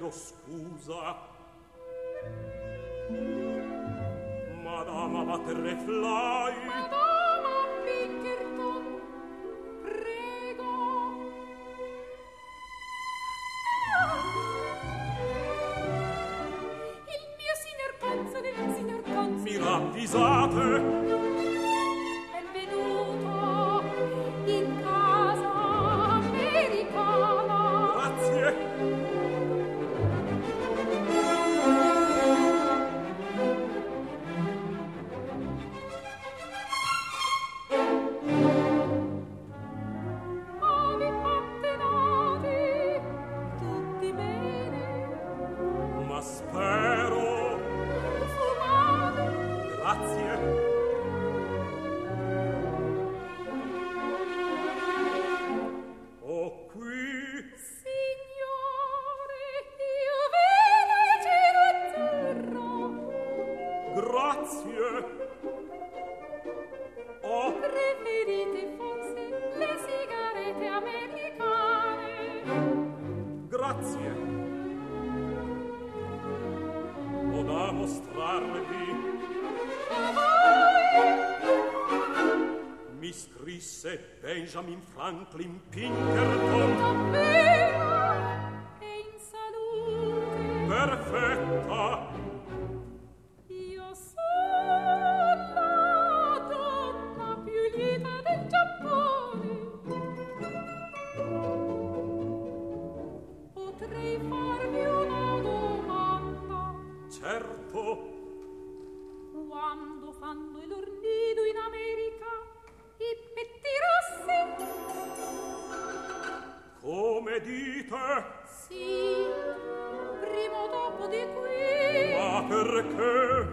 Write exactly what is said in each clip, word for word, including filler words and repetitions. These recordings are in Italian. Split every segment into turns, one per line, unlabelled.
chiedo scusa. Madama Butterfly,
Madama Pinkerton, prego. Il mio signor Conso del signor Conso
mi ravvisate?
è venuto in casa americana.
Grazie. Benjamin Franklin Pinkerton.
Davvero? È in salute?
Perfetta.
Io sono la donna più lieta del Giappone. Potrei farvi una domanda?
Certo.
Quando fanno il loro nido in America, i petti rossi?
Come dite?
Sì, prima o dopo di qui.
Ma perché?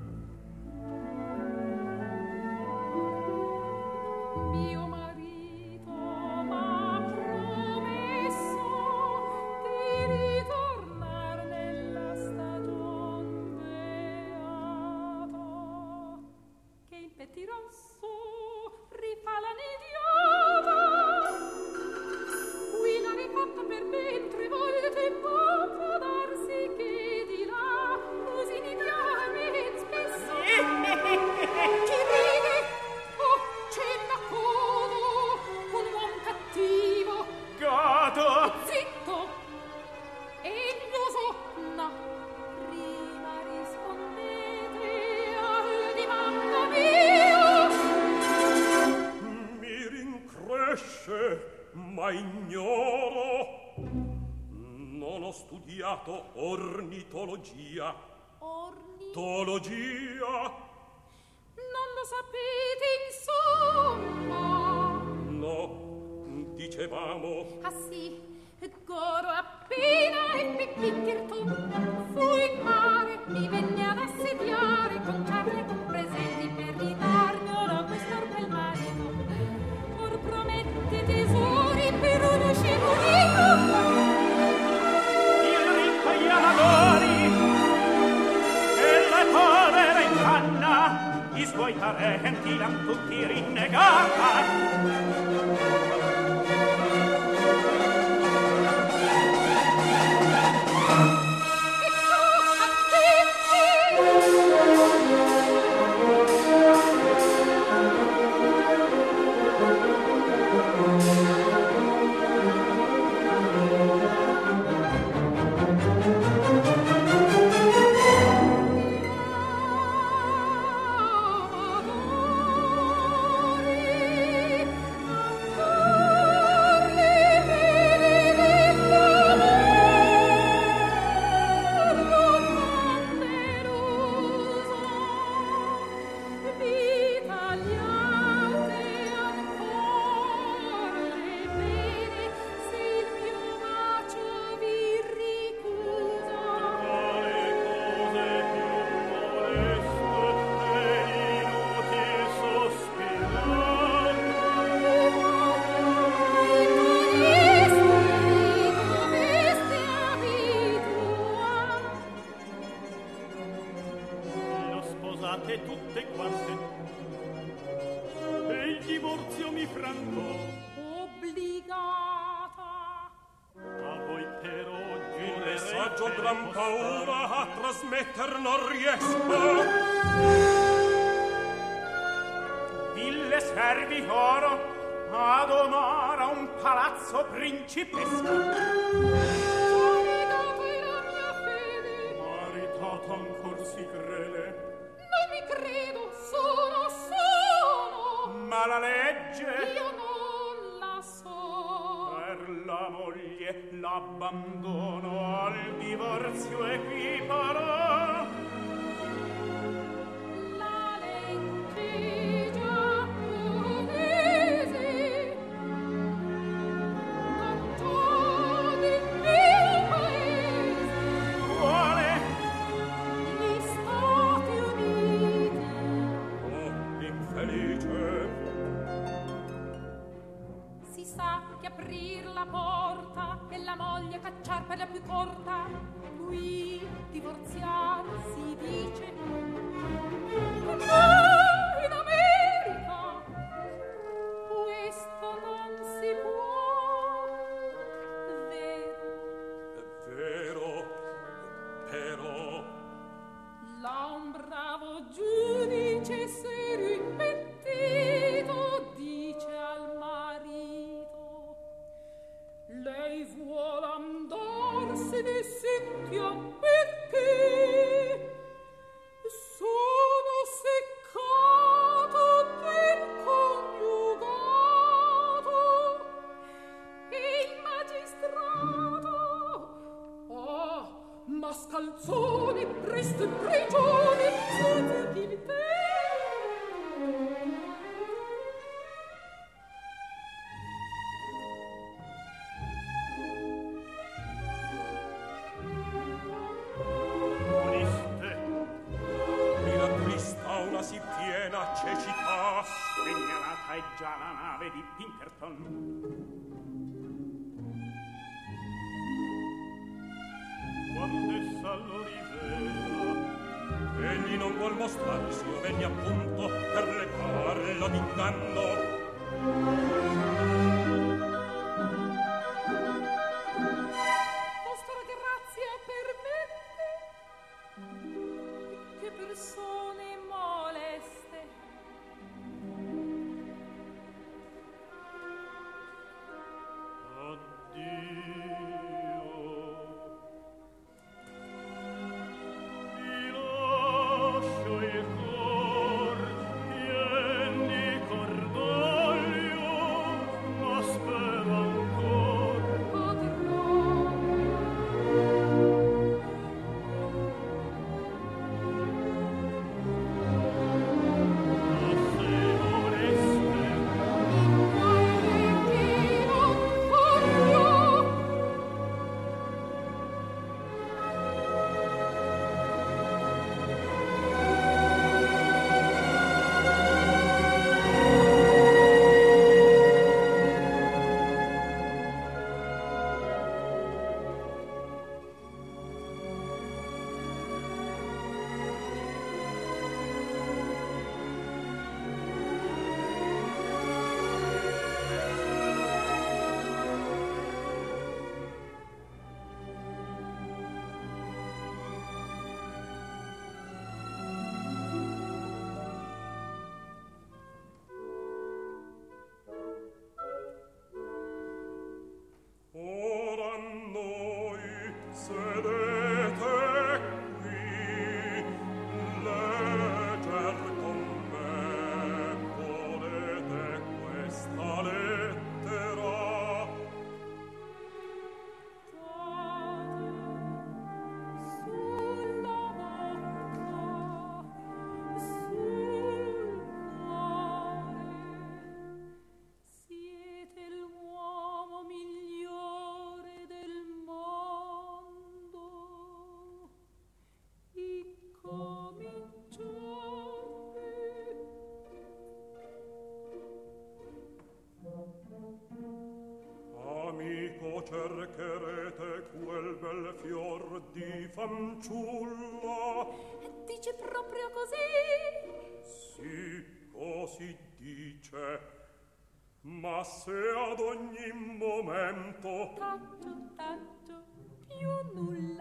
Mio marito m'ha promesso di ritornar nella stagion beata, che il pettirosso rifà la nidiata. Qui l'ha rifatta per ben tre volte, ma può darsi che di là così nidiame spesso. Chi ride? Oh, c'è la codo, un uom cattivo.
Godo!
Zitto! Egnoso? No. Prima rispondete alla domanda mia.
Mi rincresce, ma ignoro. Non ho studiato ornitologia. Ornitologia?
Non lo sapete, insomma?
No, dicevamo.
Ah sì, Goro appena e Pinkerton fu in mare, mi venne ad assediare con ciarle e con presenti per ridarglielo questo bel marito. Or promette tesori per uno scemunico.
Il ricco gli amadori e la povera in canna, i suoi parenti l'han tutti rinnegata.
Obbligata.
A voi però giurerei
assaggio gran paura a trasmetter non riesco.
Ville servi oro ad onore a un palazzo principesco.
Maritata è la mia fede.
Maritata ancor si crede.
Non mi credo, sono, sono.
Ma la legge
Io non la so.
per la moglie l'abbandono al divorzio equipara.
La legge giapponese non c'ho del mio paese.
Quale?
Gli Stati Uniti.
Oh, infelice.
Si sa che aprir la porta e la moglie cacciar per la più corta, qui divorziar si dice. Ma in America questo non si può. Vero,
È vero, però
là un bravo giudice serio impettito dice al marito: lei vuol andarsene, sentiam perché. Sono seccato del coniugato e il magistrato, oh, mascalzone, presto in prigione, senza dignità.
Oneste,
mi rattrista una sì piena cecità.
segnalata è già la nave di Pinkerton. Quando essa lo rivela,
Egli non vuol mostrarsi, io venni appunto per le parlo d'inganno.
Vostra grazia permette che persone moleste
vi lascio il cor pien di cordoglio, ma spero ancor
potrò.
se voleste.
In quale che non voglio.
Ora noi sedete qui, legger con me volete questa lettera.
Sulla bocca, sul cuore, siete l'uomo migliore del mondo. Incominciate.
Amico, cercherete quel bel fior di fanciulla.
Dice proprio così?
Sì, così dice. Ma se ad ogni momento
Taggio, taggio, più nulla.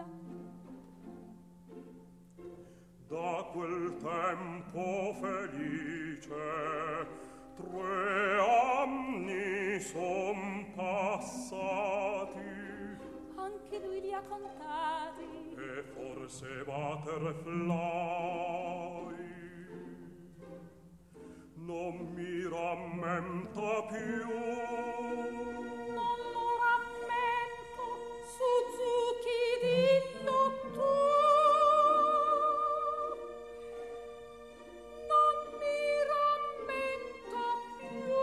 Da quel tempo felice tre anni son passati,
anche lui li ha contati,
e forse Butterfly non mi rammenta più.
Non lo rammento, Suzuki, dillo tu. Non mi rammento più.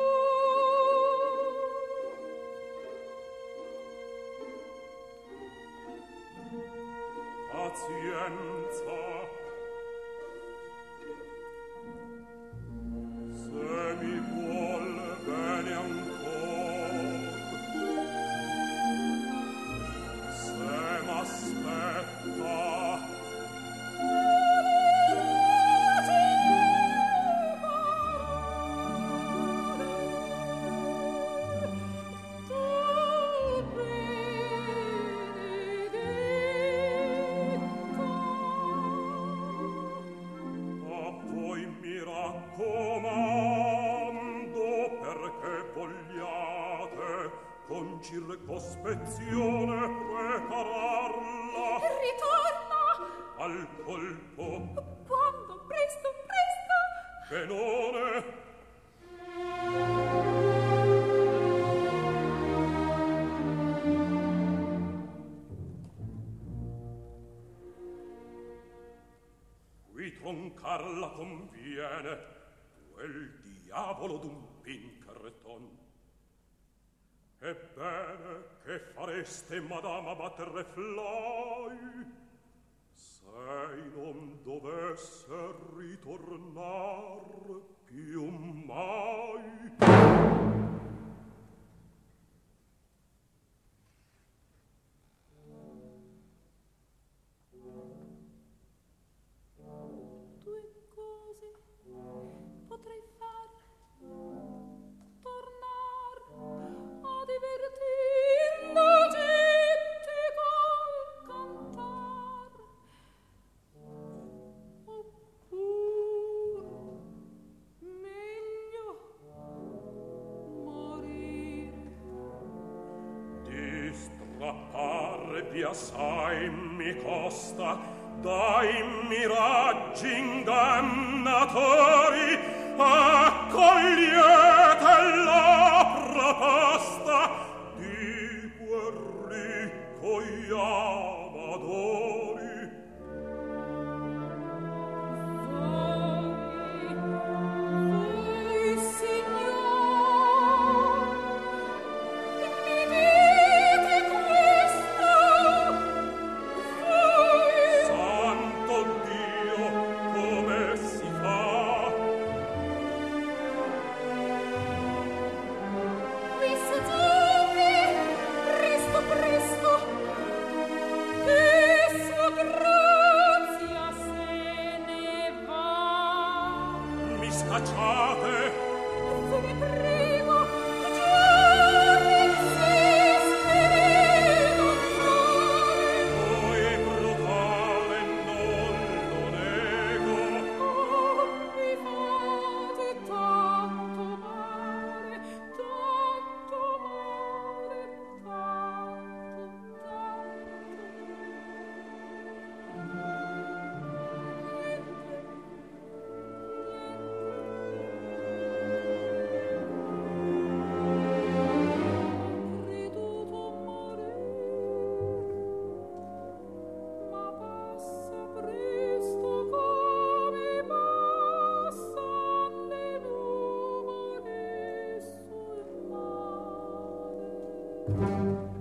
Pazienza, se mi vuol bene ancor, se m'aspetta, a voi mi raccomando, perché vogliate con circospezione prepararla
Ritorna!
al colpo
Quando? Presto, presto!
Benone. Qui troncarla conviene, quel diavolo d'un Pinkerton. Ebbene, che fareste, Madama Butterfly, se non dovesse ritornar più mai?
Due cose potrei far: tornar a divertir la gente col cantar, oppur meglio morire.
Di strapparvi assai mi costa dai miraggi ingannatori, accogliete la proposta di quel ricco Amadori.
Voi, signor, mi dite questo? Voi,
Santo Dio, come si fa?
qui Suzuki, presto, presto, che sua grazia se ne va.
Mi scacciate?
Vi prego, giorni insiste non fare.
Voi brutale non lo nego.
Oh, mi fate tanto male, tanto male, tanto, creduto morir, ma passa presto come passan le nuvole sul mare.